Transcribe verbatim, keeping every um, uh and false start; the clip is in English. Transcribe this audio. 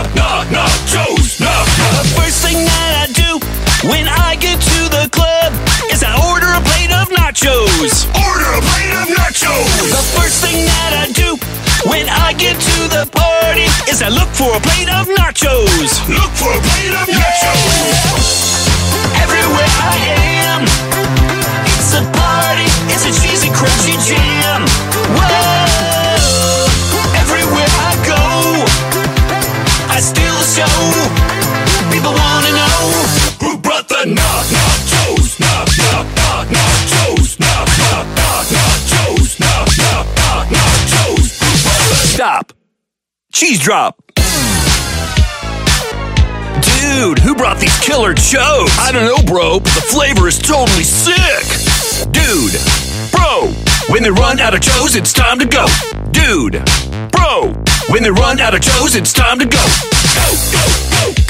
nah, nachos, nah, nah. The first thing that I do when I get to the club is I order a plate of nachos. Order a plate of nachos. The first thing that I do when I get to the party is I look for a plate of nachos. Look for a plate of nachos. Everywhere I am, it's a party, it's a cheesy, crunchy jam. Whoa, everywhere I go, I steal the show. People wanna know who brought the nah, nachos, nah, nah, nah, nachos, nah, nah, nah, nachos, nah, nah, nah, nachos. Stop. Cheese drop. Dude, who brought these killer chos? I don't know, bro, but the flavor is totally sick. Dude, bro, when they run out of chos, it's time to go. Dude, bro, when they run out of chos, it's time to go. Go, go, go.